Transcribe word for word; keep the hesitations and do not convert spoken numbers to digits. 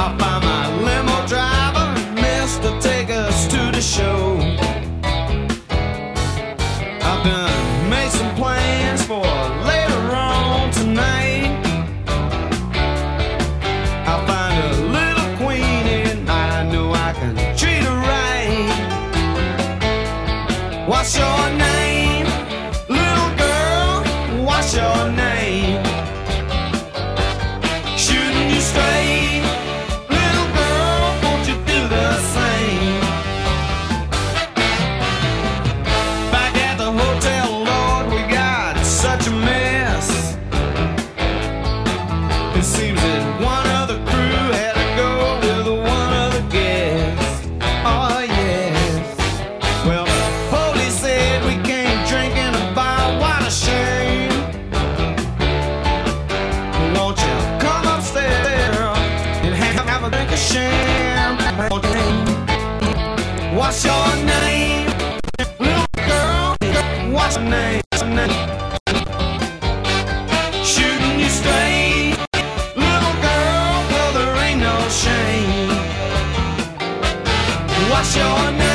I'll find my limo driver, mister, take us to the show. I've done made some plans for later on tonight. I'll find a little queen and I know I can treat her right. What's your name, little girl? What's your name? Shooting you straight, little girl, won't you do the same? Back at the hotel, Lord, we got such a mess. It seems that one of the crew had to go with one of the guests. Oh yes. Well, the police said we can't drink in a bar. What a shame. Won't you come upstairs and have, have a drink of champagne? What's your name, little girl? What's your name? What's your name? Shooting you straight, little girl, well there ain't no shame. What's your name?